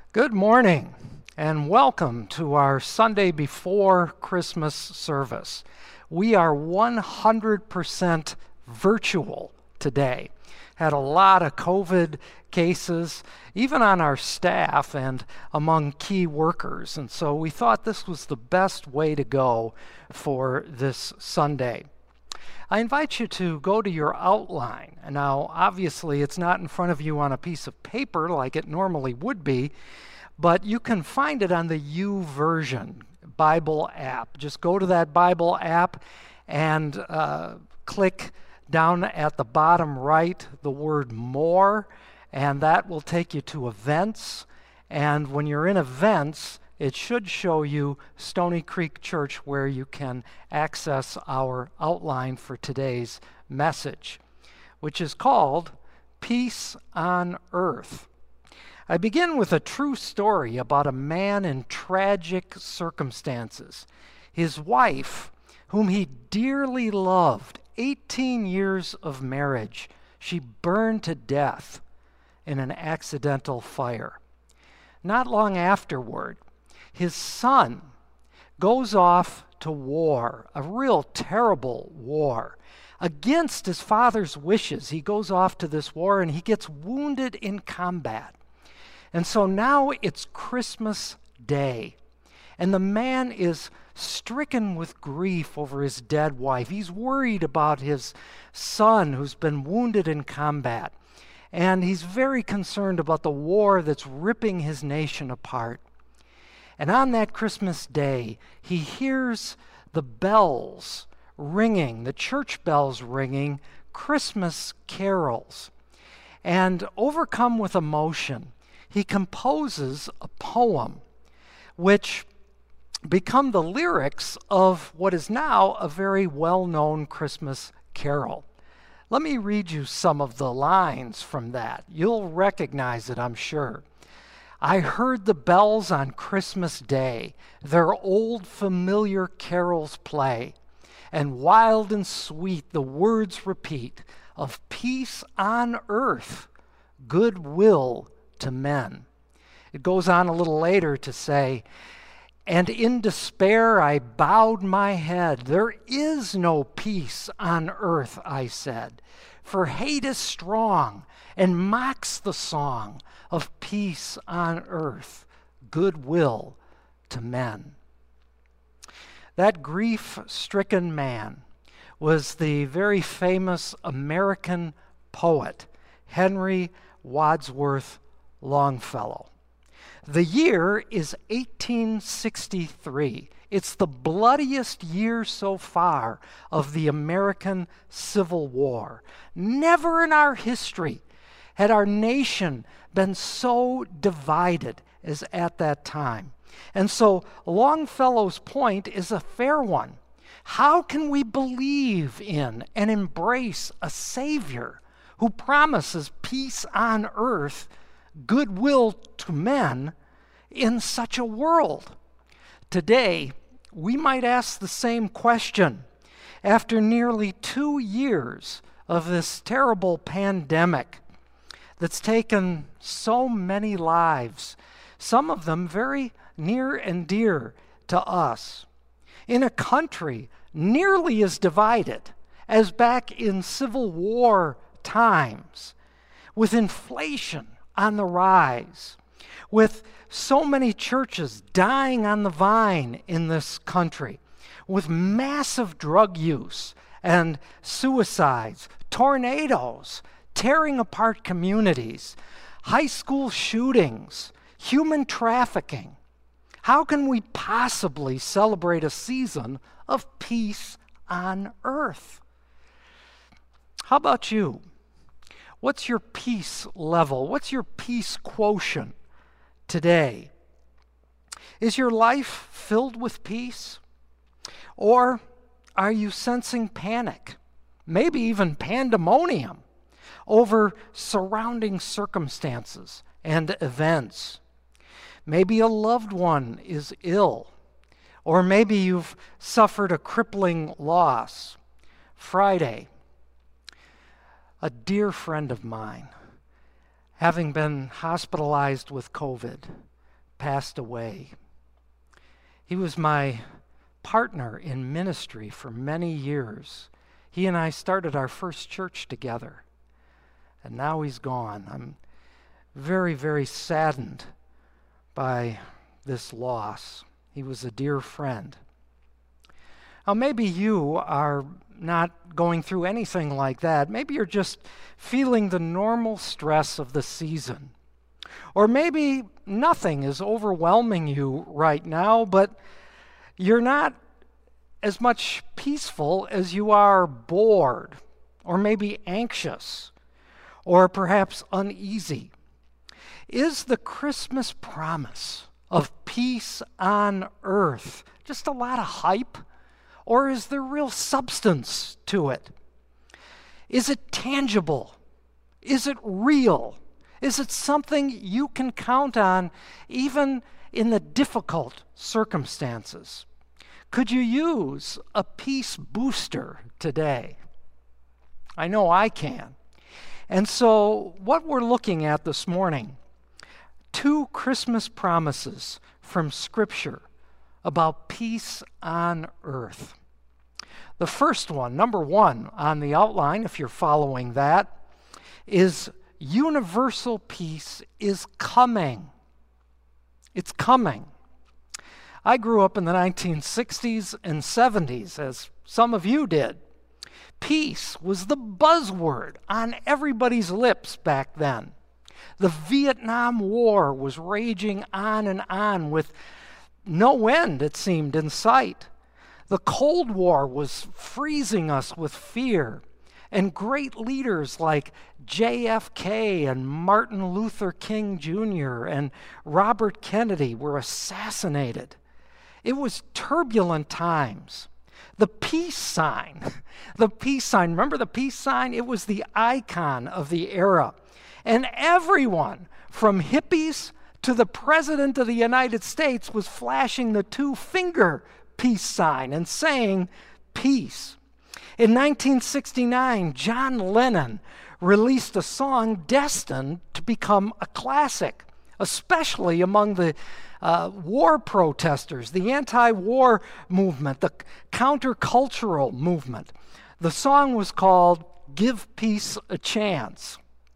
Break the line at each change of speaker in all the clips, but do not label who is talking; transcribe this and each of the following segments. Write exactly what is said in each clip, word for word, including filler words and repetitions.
Good morning and welcome to our Sunday before Christmas service. We are one hundred percent virtual today. Had a lot of COVID cases, even on our staff and among key workers, and so we thought this was the best way to go for this Sunday. I invite you to go to your outline. Now, obviously, it's not in front of you on a piece of paper like it normally would be, but you can find it on the YouVersion Bible app. Just go to that Bible app and uh, click down at the bottom right the word More, and that will take you to Events. And when you're in Events, it should show you Stony Creek Church, where you can access our outline for today's message, which is called Peace on Earth. I begin with a true story about a man in tragic circumstances. His wife, whom he dearly loved, eighteen years of marriage, she burned to death in an accidental fire. Not long afterward, his son goes off to war, a real terrible war. Against his father's wishes, he goes off to this war and he gets wounded in combat. And so now it's Christmas Day, and the man is stricken with grief over his dead wife. He's worried about his son who's been wounded in combat, and he's very concerned about the war that's ripping his nation apart. And on that Christmas Day, he hears the bells ringing, the church bells ringing, Christmas carols. And overcome with emotion, he composes a poem which become the lyrics of what is now a very well-known Christmas carol. Let me read you some of the lines from that. You'll recognize it, I'm sure. I heard the bells on Christmas Day, their old familiar carols play, and wild and sweet the words repeat of peace on earth, goodwill to men. It goes on a little later to say, and in despair I bowed my head. There is no peace on earth, I said, for hate is strong and mocks the song of peace on earth, goodwill to men. That grief-stricken man was the very famous American poet, Henry Wadsworth Longfellow. The year is eighteen sixty-three. It's the bloodiest year so far of the American Civil War. Never in our history had our nation been so divided as at that time. And so Longfellow's point is a fair one. How can we believe in and embrace a Savior who promises peace on earth, goodwill to men, in such a world? Today, we might ask the same question. After nearly two years of this terrible pandemic that's taken so many lives, some of them very near and dear to us, in a country nearly as divided as back in Civil War times, with inflation on the rise, with so many churches dying on the vine in this country, with massive drug use and suicides, tornadoes tearing apart communities, high school shootings, human trafficking. How can we possibly celebrate a season of peace on earth? How about you? What's your peace level? What's your peace quotient today? Is your life filled with peace? Or are you sensing panic, maybe even pandemonium, over surrounding circumstances and events? Maybe a loved one is ill, or maybe you've suffered a crippling loss. Friday, a dear friend of mine, having been hospitalized with COVID, passed away. He was my partner in ministry for many years. He and I started our first church together, and now he's gone. I'm very, very saddened by this loss. He was a dear friend. Now, maybe you are not going through anything like that. Maybe you're just feeling the normal stress of the season. Or maybe nothing is overwhelming you right now, but you're not as much peaceful as you are bored, or maybe anxious, or perhaps uneasy. Is the Christmas promise of peace on earth just a lot of hype? Or is there real substance to it? Is it tangible? Is it real? Is it something you can count on even in the difficult circumstances? Could you use a peace booster today? I know I can. And so what we're looking at this morning, two Christmas promises from Scripture about peace on earth. The first one, number one on the outline, if you're following that, is universal peace is coming. It's coming. I grew up in the nineteen sixties and seventies, as some of you did. Peace was the buzzword on everybody's lips back then. The Vietnam War was raging on and on with no end, it seemed, in sight. The Cold War was freezing us with fear, and great leaders like J F K and Martin Luther King Junior and Robert Kennedy were assassinated. It was turbulent times. The peace sign, the peace sign, remember the peace sign? It was the icon of the era. And everyone, from hippies to the President of the United States, was flashing the two-finger peace sign and saying, peace. In nineteen sixty-nine, John Lennon released a song destined to become a classic, especially among the uh, war protesters, the anti-war movement, the countercultural movement. The song was called Give Peace a Chance.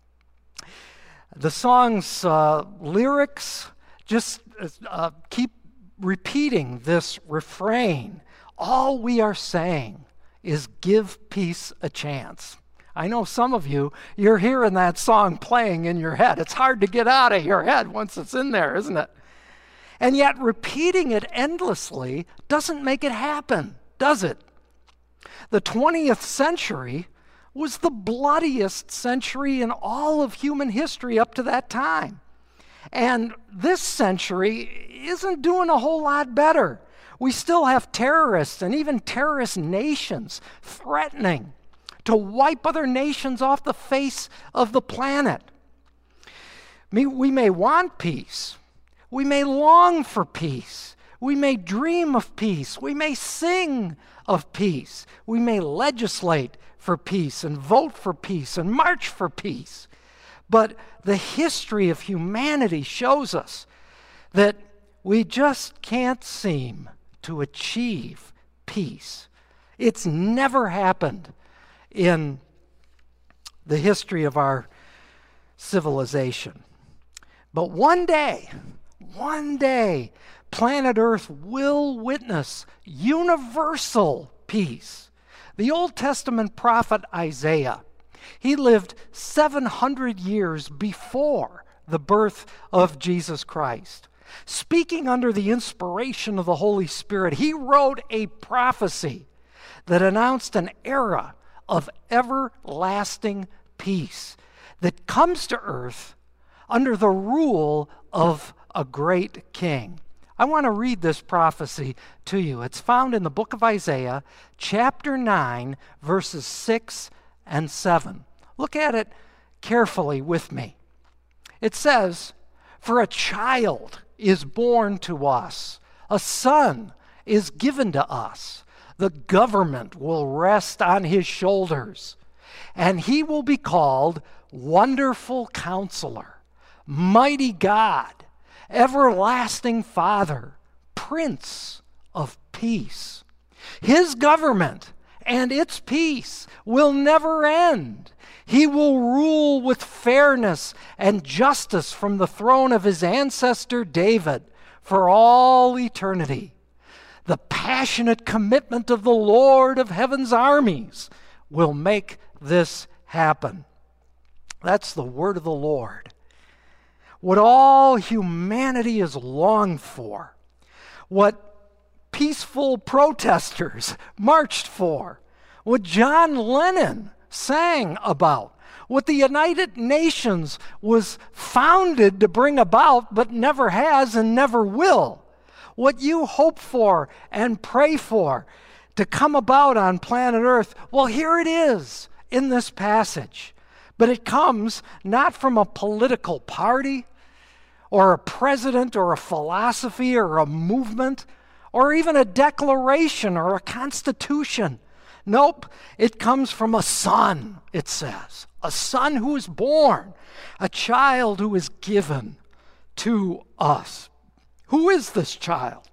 The song's uh, lyrics just uh, keep repeating this refrain. All we are saying is give peace a chance. I know some of you, you're hearing that song playing in your head. It's hard to get out of your head once it's in there, isn't it? And yet repeating it endlessly doesn't make it happen, does it? The twentieth century was the bloodiest century in all of human history up to that time. And this century isn't doing a whole lot better. We still have terrorists and even terrorist nations threatening to wipe other nations off the face of the planet. We may want peace. We may long for peace. We may dream of peace. We may sing of peace. We may legislate for peace and vote for peace and march for peace. But the history of humanity shows us that we just can't seem to achieve peace. It's never happened in the history of our civilization. But one day, one day, planet Earth will witness universal peace. The Old Testament prophet Isaiah, he lived seven hundred years before the birth of Jesus Christ. Speaking under the inspiration of the Holy Spirit, he wrote a prophecy that announced an era of everlasting peace that comes to earth under the rule of a great king. I want to read this prophecy to you. It's found in the book of Isaiah, chapter nine, verses six and seven. Look at it carefully with me. It says, "For a child is born to us, a son is given to us. The government will rest on his shoulders, and he will be called Wonderful Counselor, Mighty God, everlasting Father, Prince of Peace. His government and its peace will never end. He will rule with fairness and justice from the throne of his ancestor David for all eternity. The passionate commitment of the Lord of heaven's armies will make this happen. That's the word of the Lord. What all humanity has longed for, what peaceful protesters marched for, what John Lennon sang about, what the United Nations was founded to bring about but never has and never will, what you hope for and pray for to come about on planet Earth, well, here it is in this passage. But it comes not from a political party or a president or a philosophy or a movement or even a declaration or a constitution. Nope, it comes from a son, it says. A son who is born, a child who is given to us. Who is this child?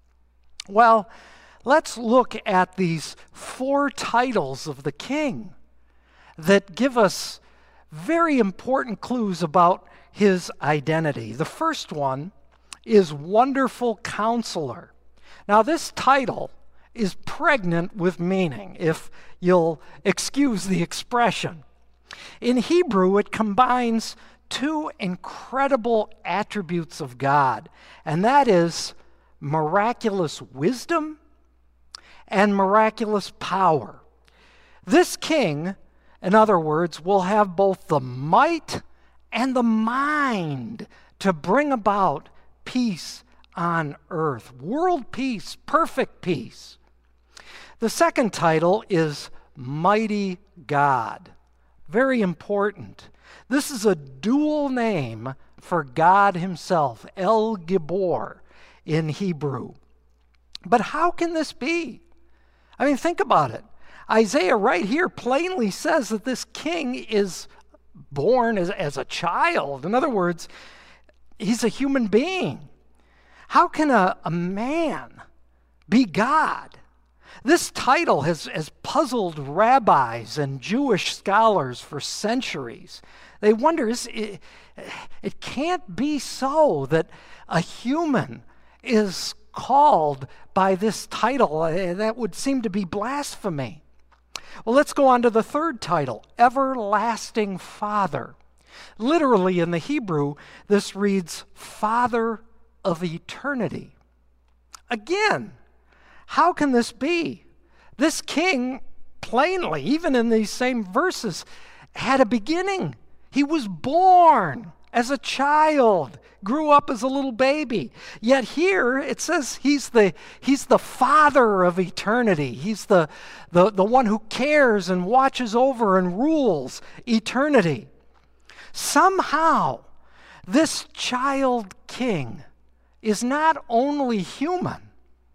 Well, let's look at these four titles of the king that give us very important clues about his identity. The first one is Wonderful Counselor. Now, this title is pregnant with meaning, if you'll excuse the expression. In Hebrew, it combines two incredible attributes of God, and that is miraculous wisdom and miraculous power. This king, in other words, will have both the might and the mind to bring about peace on earth. World peace, perfect peace. The second title is Mighty God. Very important. This is a dual name for God himself, El Gibor in Hebrew. But how can this be? I mean, think about it. Isaiah right here plainly says that this king is born as, as a child. In other words, he's a human being. How can a, a man be God? This title has, has puzzled rabbis and Jewish scholars for centuries. They wonder, is it, it can't be so that a human is called by this title. That would seem to be blasphemy. Well, let's go on to the third title, Everlasting Father. Literally in the Hebrew, this reads, Father of Eternity. Again, how can this be? This king, plainly, even in these same verses, had a beginning. He was born as a child, grew up as a little baby. Yet here it says he's the, he's the father of eternity. He's the, the, the one who cares and watches over and rules eternity. Somehow, this child king is not only human,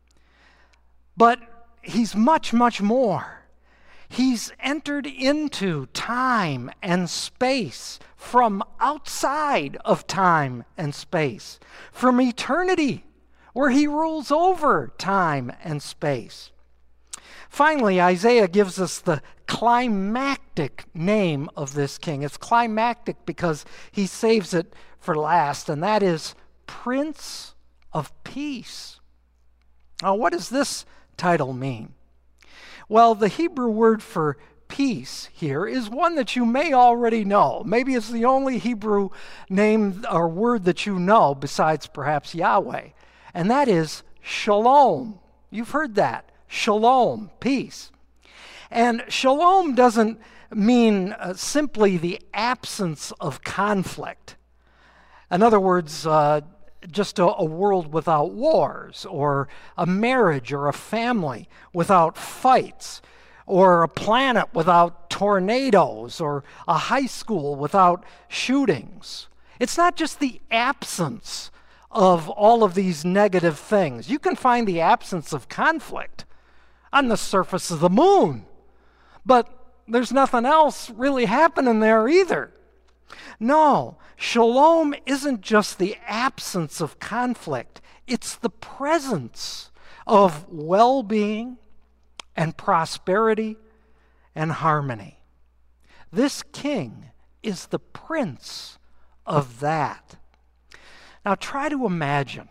but he's much, much more. He's entered into time and space from outside of time and space, from eternity, where he rules over time and space. Finally, Isaiah gives us the climactic name of this king. It's climactic because he saves it for last, and that is Prince of Peace. Now, what does this title mean? Well, the Hebrew word for peace here is one that you may already know. Maybe it's the only Hebrew name or word that you know besides perhaps Yahweh, and that is shalom. You've heard that. Shalom, peace. And shalom doesn't mean uh, simply the absence of conflict. In other words, uh, just a, a world without wars, or a marriage or a family without fights, or a planet without tornadoes, or a high school without shootings. It's not just the absence of all of these negative things. You can find the absence of conflict on the surface of the moon, but there's nothing else really happening there either. No, shalom isn't just the absence of conflict. It's the presence of well-being and prosperity and harmony. This king is the prince of that. Now try to imagine,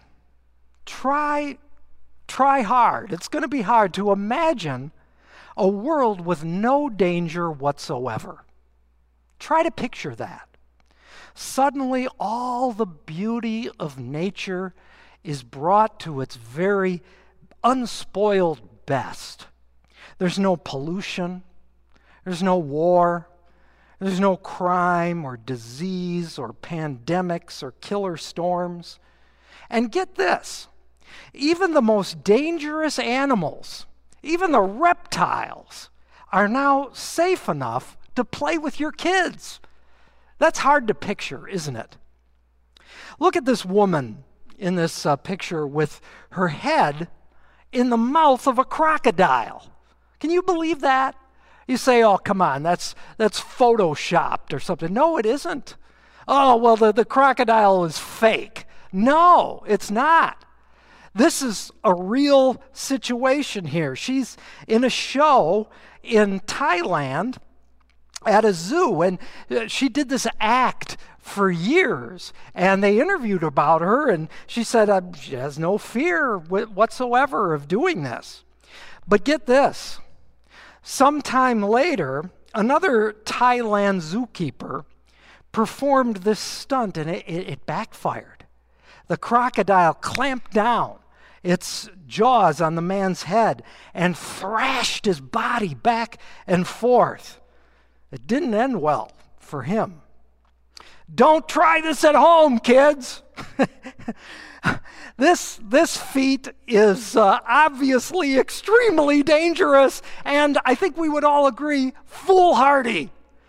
try, try hard. It's going to be hard to imagine a world with no danger whatsoever. Try to picture that. Suddenly all the beauty of nature is brought to its very unspoiled best. There's no pollution, there's no war, there's no crime or disease or pandemics or killer storms. And get this, even the most dangerous animals, even the reptiles, are now safe enough to play with your kids. That's hard to picture, isn't it? Look at this woman in this uh, picture with her head in the mouth of a crocodile. Can you believe that? You say, oh, come on, that's that's photoshopped or something. No, it isn't. Oh, well, the, the crocodile is fake. No, it's not. This is a real situation here. She's in a show in Thailand at a zoo, and she did this act for years, and they interviewed about her, and she said uh, she has no fear whatsoever of doing this. But get this, sometime later, another Thailand zookeeper performed this stunt, and it, it, it backfired. The crocodile clamped down its jaws on the man's head and thrashed his body back and forth. It didn't end well for him. Don't try this at home, kids. This, this feat is uh, obviously extremely dangerous, and I think we would all agree, foolhardy,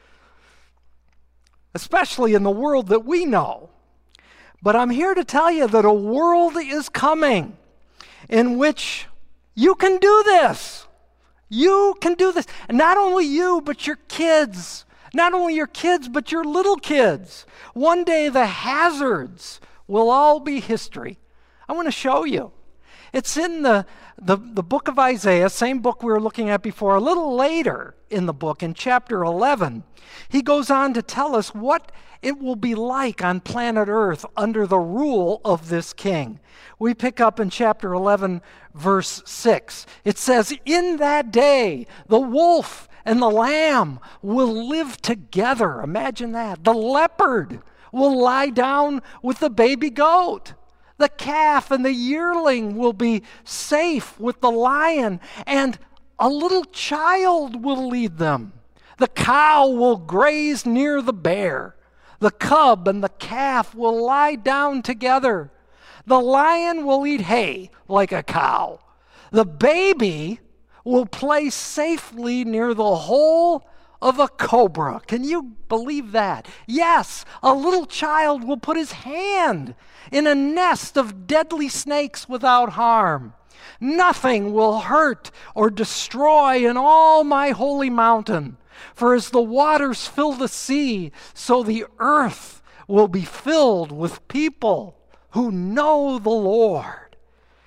especially in the world that we know. But I'm here to tell you that a world is coming in which you can do this. You can do this. And not only you, but your kids. Not only your kids, but your little kids. One day the hazards will all be history. I want to show you. It's in the, the, the book of Isaiah, same book we were looking at before. A little later in the book, in chapter eleven, he goes on to tell us what it will be like on planet Earth under the rule of this king. We pick up in chapter eleven, verse six. It says, "In that day, the wolf and the lamb will live together." Imagine that. The leopard will lie down with the baby goat. The calf and the yearling will be safe with the lion, and a little child will lead them. The cow will graze near the bear. The cub and the calf will lie down together. The lion will eat hay like a cow. The baby will play safely near the hole of a cobra. Can you believe that? Yes, a little child will put his hand in a nest of deadly snakes without harm. Nothing will hurt or destroy in all my holy mountain. For as the waters fill the sea, so the earth will be filled with people who know the Lord.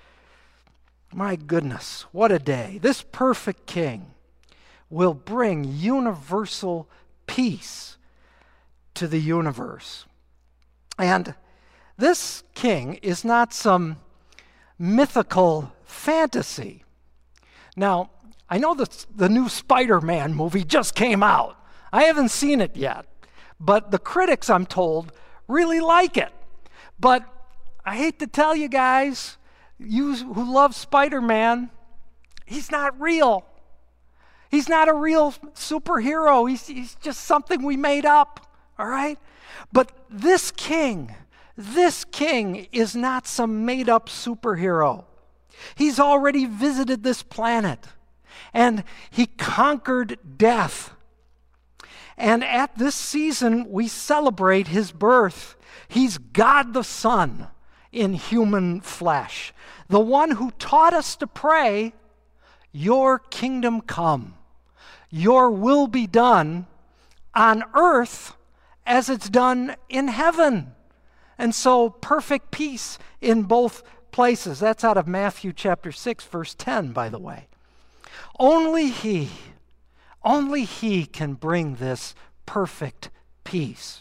My goodness, what a day. This perfect king will bring universal peace to the universe. And this king is not some mythical fantasy. Now, I know that the new Spider-Man movie just came out. I haven't seen it yet, but the critics, I'm told, really like it. But I hate to tell you guys, you who love Spider-Man, he's not real. He's not a real superhero. He's, he's just something we made up, all right? But this king, this king is not some made-up superhero. He's already visited this planet, and he conquered death. And at this season, we celebrate his birth. He's God the Son in human flesh, the one who taught us to pray, "Your kingdom come, your will be done on earth as it's done in heaven. And so perfect peace in both places. That's out of Matthew chapter six, verse ten, by the way. Only He, only He can bring this perfect peace.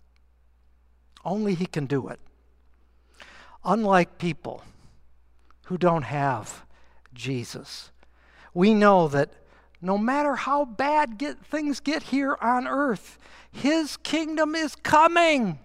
Only He can do it. Unlike people who don't have Jesus, we know that no matter how bad get, things get here on earth, His kingdom is coming.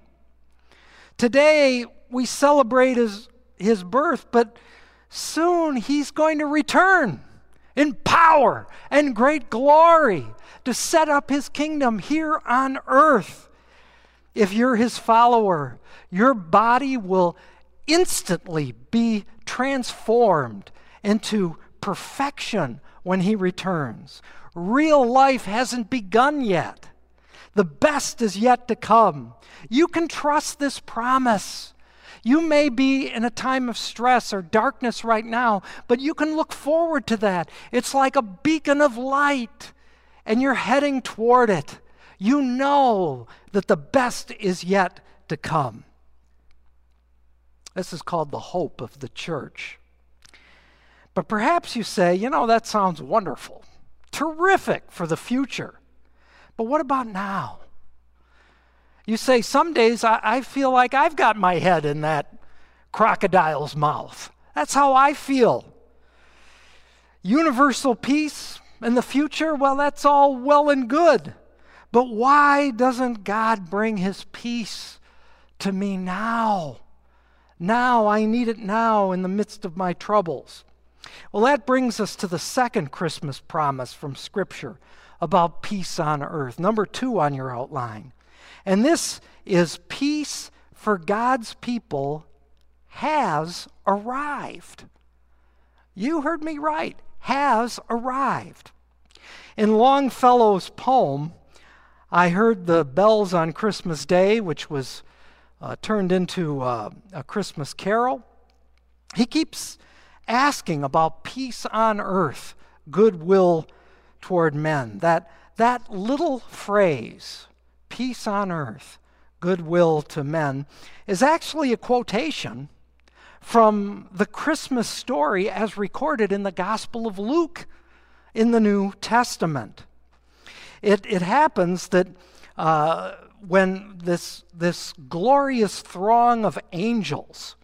Today, we celebrate his, his birth, but soon He's going to return in power and great glory to set up His kingdom here on earth. If you're His follower, your body will instantly be transformed into perfection when He returns. Real life hasn't begun yet. The best is yet to come. You can trust this promise. You may be in a time of stress or darkness right now, but you can look forward to that. It's like a beacon of light, and you're heading toward it. You know that the best is yet to come. This is called the hope of the church. But perhaps you say, you know, that sounds wonderful, terrific for the future. But what about now? You say, some days I, I feel like I've got my head in that crocodile's mouth. That's how I feel. Universal peace in the future, well, that's all well and good. But why doesn't God bring His peace to me now? Now, I need it now in the midst of my troubles. Well, that brings us to the second Christmas promise from Scripture about peace on earth. Number two on your outline. And this is peace for God's people has arrived. You heard me right. Has arrived. In Longfellow's poem, I heard the bells on Christmas Day, which was uh, turned into uh, a Christmas carol. He keeps asking about peace on earth, goodwill toward men. That, that little phrase, peace on earth, goodwill to men, is actually a quotation from the Christmas story as recorded in the Gospel of Luke in the New Testament. It, it happens that uh, when this, this glorious throng of angels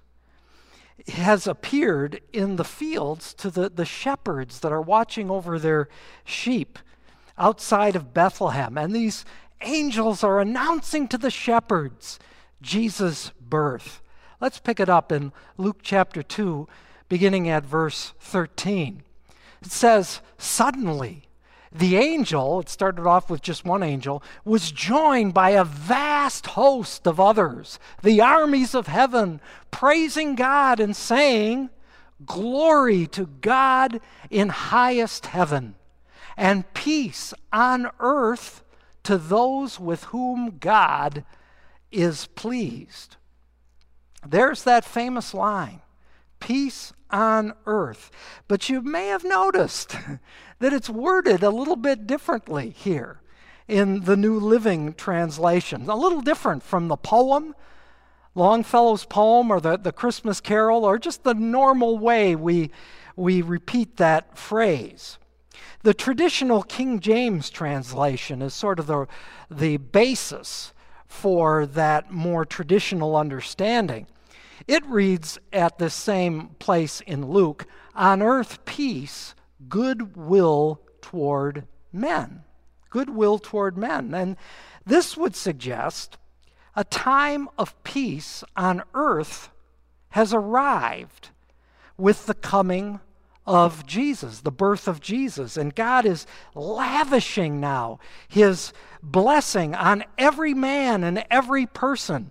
has appeared in the fields to the, the shepherds that are watching over their sheep outside of Bethlehem. And these angels are announcing to the shepherds Jesus' birth. Let's pick it up in Luke chapter two, beginning at verse thirteen. It says, suddenly the angel, it started off with just one angel, was joined by a vast host of others, the armies of heaven, praising God and saying, glory to God in highest heaven, and peace on earth to those with whom God is pleased. There's that famous line, peace on earth. But you may have noticed that it's worded a little bit differently here in the New Living Translation. A little different from the poem, Longfellow's poem, or the, the Christmas carol, or just the normal way we, we repeat that phrase. The traditional King James translation is sort of the, the basis for that more traditional understanding. It reads at the same place in Luke, on earth peace, goodwill toward men. Goodwill toward men. And this would suggest a time of peace on earth has arrived with the coming of Jesus, the birth of Jesus. And God is lavishing now His blessing on every man and every person.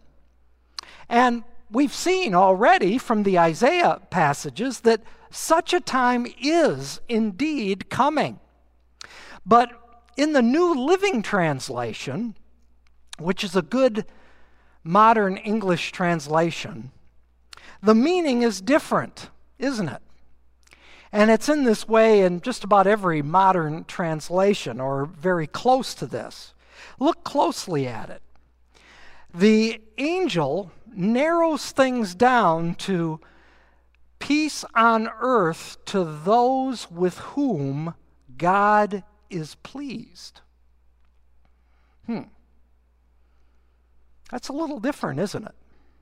And we've seen already from the Isaiah passages that such a time is indeed coming. But in the New Living Translation, which is a good modern English translation, the meaning is different, isn't it? And it's in this way in just about every modern translation, or very close to this. Look closely at it. The angel narrows things down to peace on earth to those with whom God is pleased. Hmm. That's a little different, isn't it?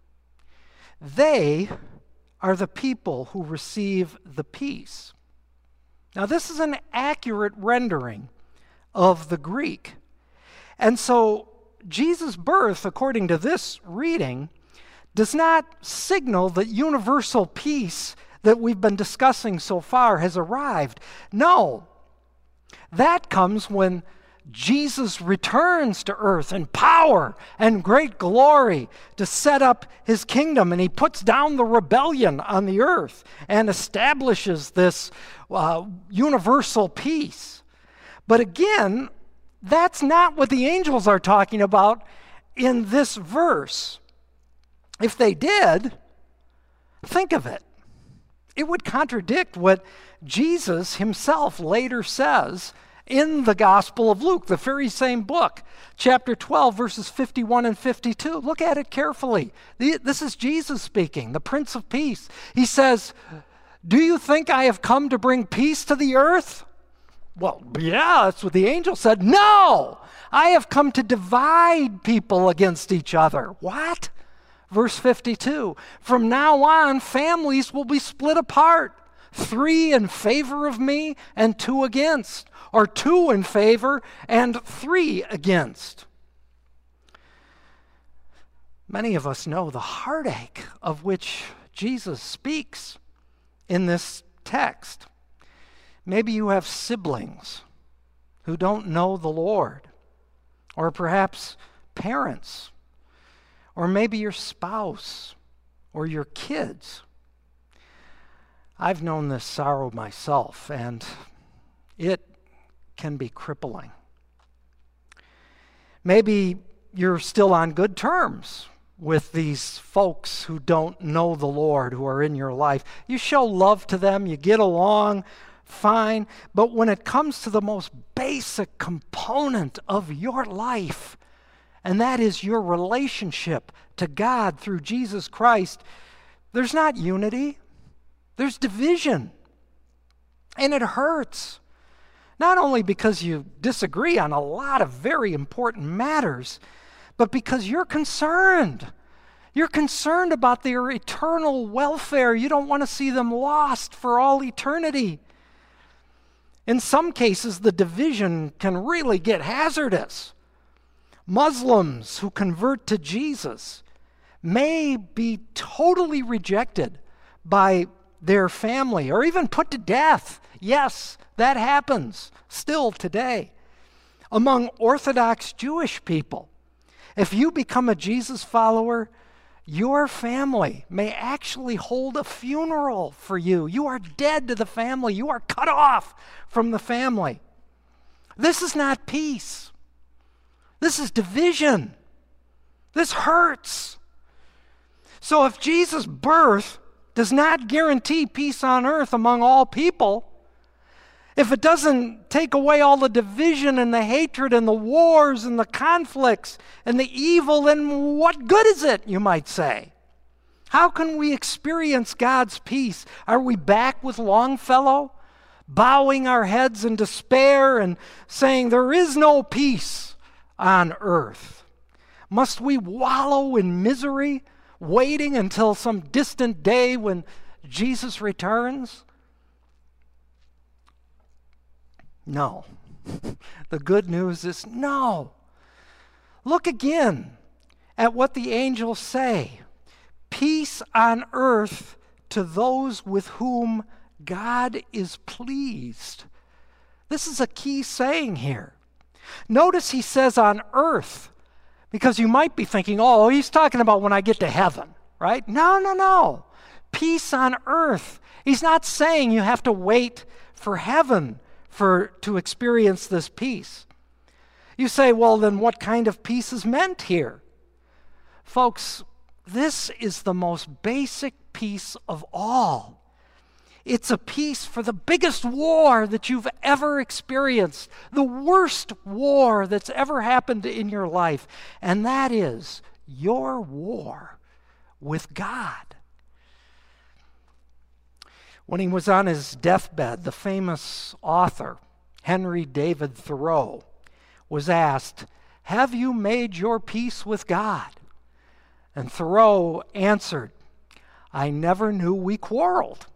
They are the people who receive the peace. Now, this is an accurate rendering of the Greek. And so, Jesus' birth, according to this reading, does not signal that universal peace that we've been discussing so far has arrived. No, that comes when Jesus returns to earth in power and great glory to set up his kingdom, and he puts down the rebellion on the earth and establishes this uh, universal peace. But again, that's not what the angels are talking about in this verse. If they did, think of it. It would contradict what Jesus himself later says in the Gospel of Luke, the very same book, chapter twelve, verses fifty-one and fifty-two. Look at it carefully. This is Jesus speaking, the Prince of Peace. He says, "Do you think I have come to bring peace to the earth?" Well, yeah, that's what the angel said. No, I have come to divide people against each other. What? Verse fifty-two, from now on, families will be split apart, three in favor of me and two against, or two in favor and three against. Many of us know the heartache of which Jesus speaks in this text. Maybe you have siblings who don't know the Lord, or perhaps parents, or maybe your spouse or your kids. I've known this sorrow myself, and it can be crippling. Maybe you're still on good terms with these folks who don't know the Lord, who are in your life. You show love to them, you get along fine, but when it comes to the most basic component of your life, and that is your relationship to God through Jesus Christ, there's not unity, there's division, and it hurts. Not only because you disagree on a lot of very important matters, but because you're concerned. You're concerned about their eternal welfare. You don't want to see them lost for all eternity. In some cases, the division can really get hazardous. Muslims who convert to Jesus may be totally rejected by their family or even put to death. Yes, that happens still today. Among Orthodox Jewish people, if you become a Jesus follower, your family may actually hold a funeral for you. You are dead to the family. You are cut off from the family. This is not peace. This is division. This hurts. So if Jesus' birth does not guarantee peace on earth among all people, if it doesn't take away all the division and the hatred and the wars and the conflicts and the evil, then what good is it, you might say? How can we experience God's peace? Are we back with Longfellow, bowing our heads in despair and saying there is no peace on earth? Must we wallow in misery, waiting until some distant day when Jesus returns? No. The good news is no. Look again at what the angels say. Peace on earth to those with whom God is pleased. This is a key saying here. Notice he says on earth, because you might be thinking, oh, he's talking about when I get to heaven, right? No, no, no. Peace on earth. He's not saying you have to wait for heaven for to experience this peace. You say, well, then what kind of peace is meant here? Folks, this is the most basic peace of all. It's a peace for the biggest war that you've ever experienced, the worst war that's ever happened in your life, and that is your war with God. When he was on his deathbed, the famous author, Henry David Thoreau, was asked, "Have you made your peace with God?" And Thoreau answered, "I never knew we quarreled."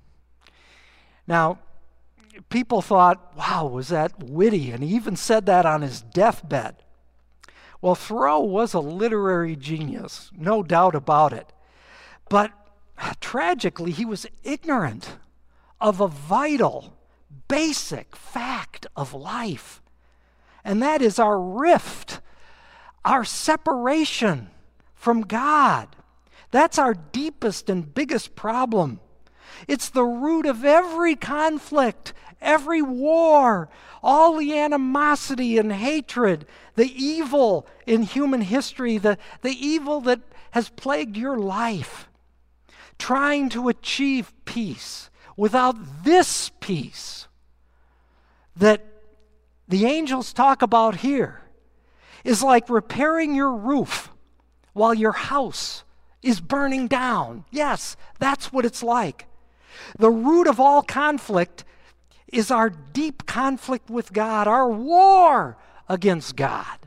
Now, people thought, wow, was that witty? And he even said that on his deathbed. Well, Thoreau was a literary genius, no doubt about it. But tragically, he was ignorant of a vital, basic fact of life. And that is our rift, our separation from God. That's our deepest and biggest problem. It's the root of every conflict, every war, all the animosity and hatred, the evil in human history, the, the evil that has plagued your life. Trying to achieve peace without this peace that the angels talk about here is like repairing your roof while your house is burning down. Yes, that's what it's like. The root of all conflict is our deep conflict with God, our war against God.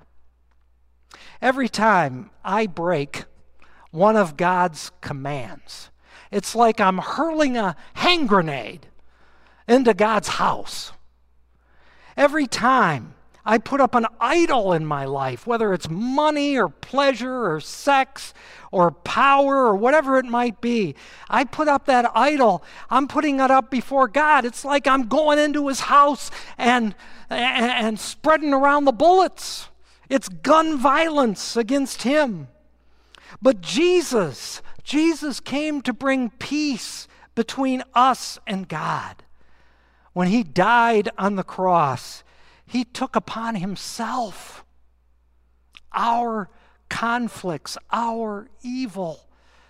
Every time I break one of God's commands, it's like I'm hurling a hand grenade into God's house. Every time I put up an idol in my life, whether it's money or pleasure or sex or power or whatever it might be, I put up that idol, I'm putting it up before God. It's like I'm going into his house and, and, and spreading around the bullets. It's gun violence against him. But Jesus, Jesus came to bring peace between us and God. When he died on the cross, he took upon himself our conflicts, our evil,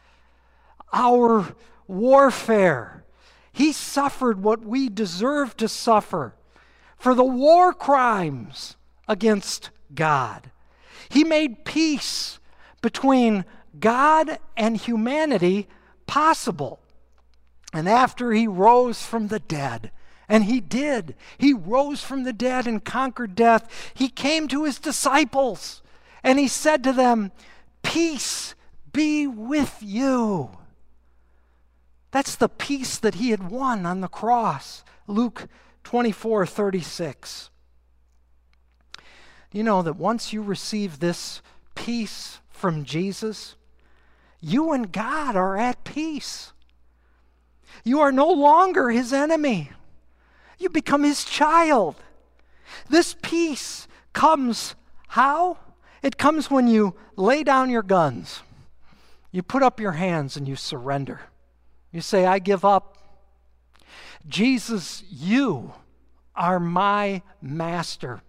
our warfare. He suffered what we deserve to suffer for the war crimes against God. He made peace between God and humanity possible. And after he rose from the dead, and he did, he rose from the dead and conquered death, he came to his disciples and he said to them, "Peace be with you." That's the peace that he had won on the cross. Luke twenty-four thirty-six. Do you know that once you receive this peace from Jesus, you and God are at peace. You are no longer his enemy. You become his child. This peace comes how? It comes when you lay down your guns. You put up your hands and you surrender. You say, "I give up. Jesus, you are my master.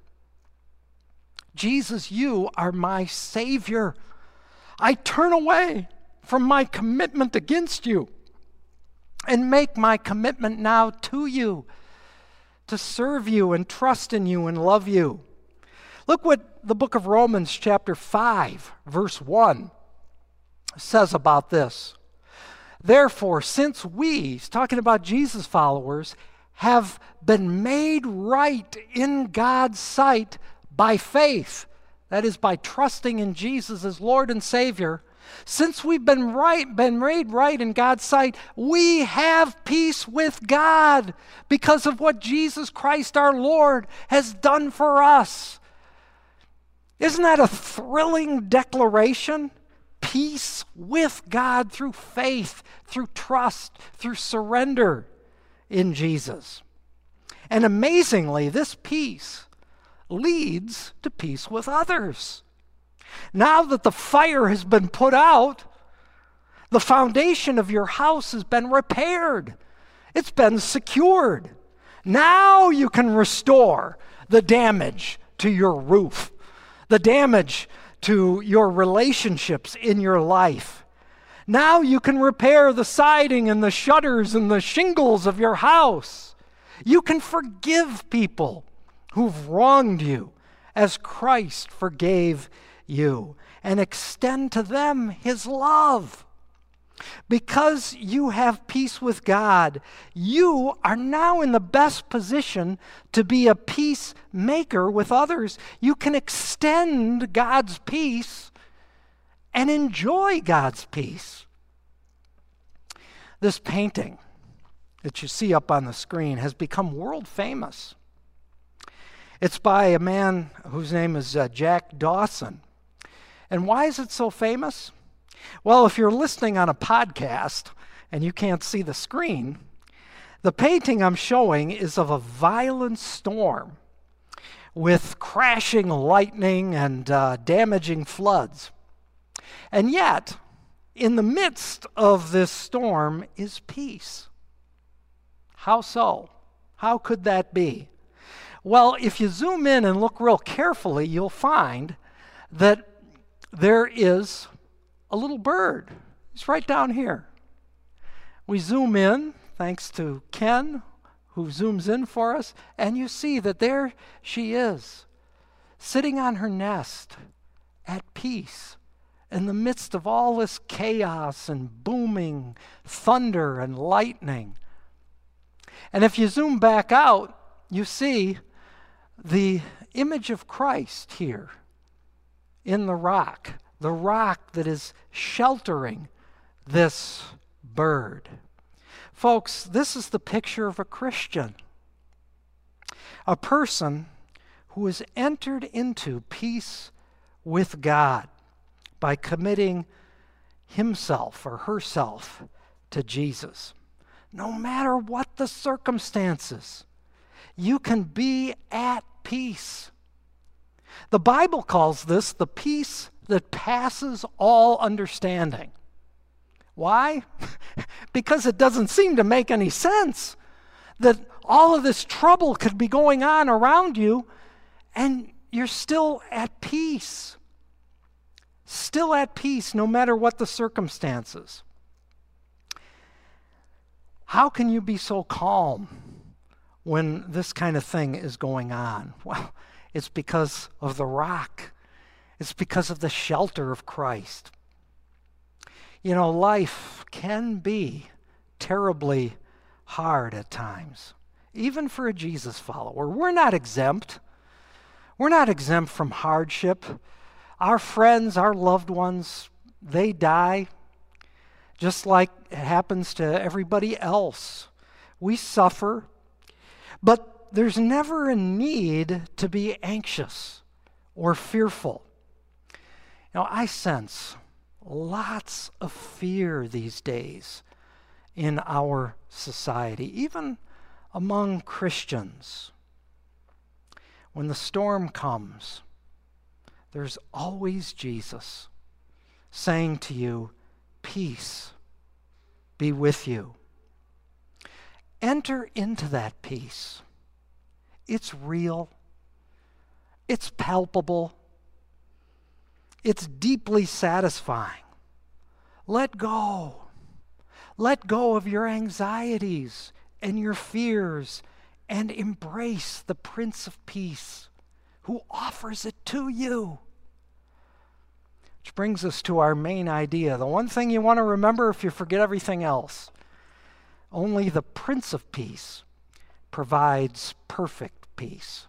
Jesus, you are my Savior. I turn away from my commitment against you and make my commitment now to you, to serve you and trust in you and love you." Look what the book of Romans chapter five, verse one says about this. "Therefore, since we," he's talking about Jesus followers, "have been made right in God's sight by faith," that is, by trusting in Jesus as Lord and Savior, since we've been right, been made right in God's sight, we have peace with God because of what Jesus Christ our Lord has done for us. Isn't that a thrilling declaration? Peace with God through faith, through trust, through surrender in Jesus. And amazingly, this peace leads to peace with others. Now that the fire has been put out, the foundation of your house has been repaired. It's been secured. Now you can restore the damage to your roof, the damage to your relationships in your life. Now you can repair the siding and the shutters and the shingles of your house. You can forgive people who've wronged you as Christ forgave you. and extend to them his love. Because you have peace with God, you are now in the best position to be a peacemaker with others. You can extend God's peace and enjoy God's peace. This painting that you see up on the screen has become world famous. It's by a man whose name is uh, Jack Dawson. And why is it so famous? Well, if you're listening on a podcast and you can't see the screen, the painting I'm showing is of a violent storm with crashing lightning and uh, damaging floods. And yet, in the midst of this storm is peace. How so? How could that be? Well, if you zoom in and look real carefully, you'll find that there is a little bird. It's right down here. We zoom in, thanks to Ken, who zooms in for us, and you see that there she is, sitting on her nest at peace in the midst of all this chaos and booming thunder and lightning. And if you zoom back out, you see the image of Christ here in the rock, the rock that is sheltering this bird. Folks, this is the picture of a Christian, a person who has entered into peace with God by committing himself or herself to Jesus. No matter what the circumstances, you can be at peace. The Bible calls this the peace that passes all understanding. Why? Because it doesn't seem to make any sense that all of this trouble could be going on around you and you're still at peace. Still at peace no matter what the circumstances. How can you be so calm when this kind of thing is going on? Well, it's because of the rock. It's because of the shelter of Christ. You know, life can be terribly hard at times, even for a Jesus follower. We're not exempt. We're not exempt from hardship. Our friends, our loved ones, they die just like it happens to everybody else. We suffer, but there's never a need to be anxious or fearful. You know, I sense lots of fear these days in our society, even among Christians. When the storm comes, there's always Jesus saying to you, peace be with you. Enter into that peace. It's real. It's palpable. It's deeply satisfying. Let go. Let go of your anxieties and your fears and embrace the Prince of Peace who offers it to you. Which brings us to our main idea. The one thing you want to remember if you forget everything else. Only the Prince of Peace provides perfect peace.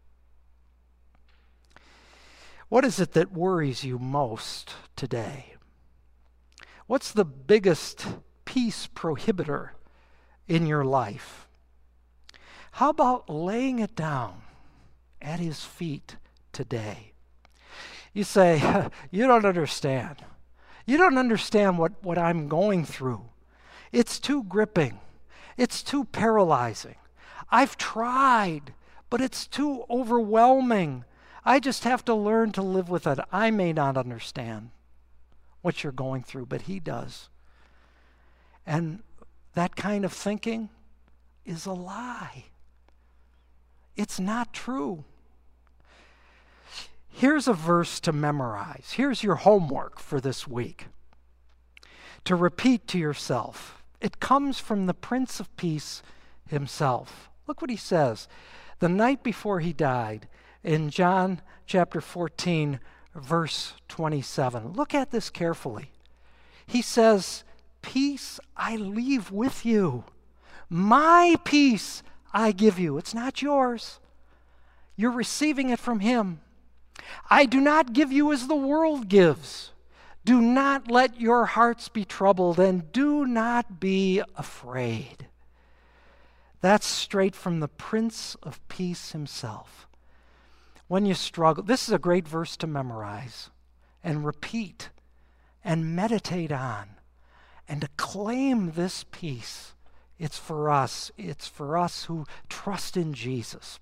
What is it that worries you most today? What's the biggest peace prohibitor in your life? How about laying it down at his feet today? You say, you don't understand. You don't understand what, what I'm going through. It's too gripping. It's too paralyzing. I've tried, but it's too overwhelming. I just have to learn to live with it. I may not understand what you're going through, but he does. And that kind of thinking is a lie. It's not true. Here's a verse to memorize. Here's your homework for this week. To repeat to yourself. It comes from the Prince of Peace himself. Look what he says. The night before he died, in John chapter fourteen, verse twenty-seven. Look at this carefully. He says, "Peace I leave with you. My peace I give you." It's not yours. You're receiving it from him. "I do not give you as the world gives. Do not let your hearts be troubled, and do not be afraid." That's straight from the Prince of Peace himself. When you struggle, this is a great verse to memorize and repeat and meditate on and to claim this peace. It's for us. It's for us who trust in Jesus.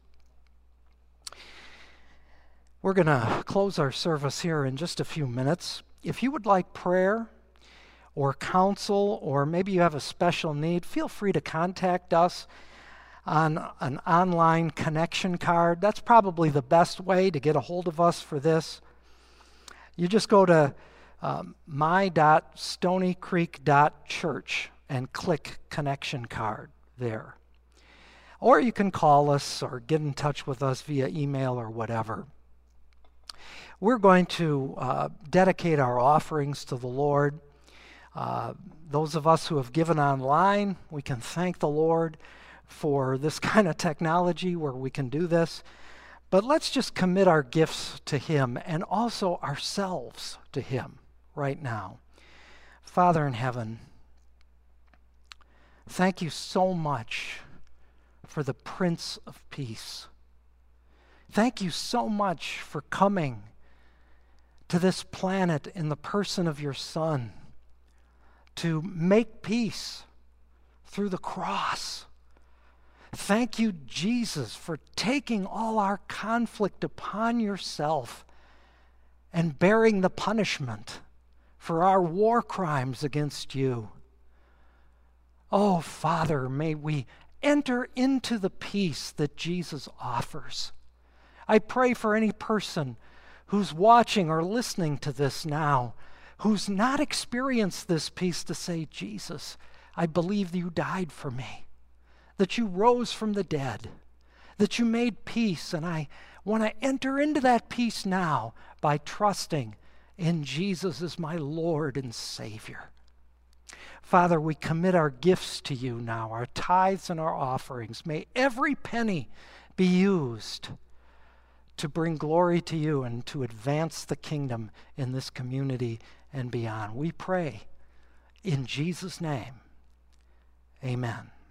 We're going to close our service here in just a few minutes. If you would like prayer or counsel, or maybe you have a special need, feel free to contact us on an online connection card. That's probably the best way to get a hold of us for this. You just go to um, my dot stony creek dot church and click connection card there. Or you can call us or get in touch with us via email or whatever. We're going to uh, dedicate our offerings to the Lord. Uh, those of us who have given online, we can thank the Lord for this kind of technology where we can do this. But let's just commit our gifts to him and also ourselves to him right now. Father in heaven, thank you so much for the Prince of Peace. Thank you so much for coming to this planet in the person of your Son to make peace through the cross. Thank you, Jesus, for taking all our conflict upon yourself and bearing the punishment for our war crimes against you. Oh, Father, may we enter into the peace that Jesus offers. I pray for any person who's watching or listening to this now, who's not experienced this peace, to say, "Jesus, I believe you died for me, that you rose from the dead, that you made peace, and I want to enter into that peace now by trusting in Jesus as my Lord and Savior." Father, we commit our gifts to you now, our tithes and our offerings. May every penny be used to bring glory to you and to advance the kingdom in this community and beyond. We pray in Jesus' name. Amen.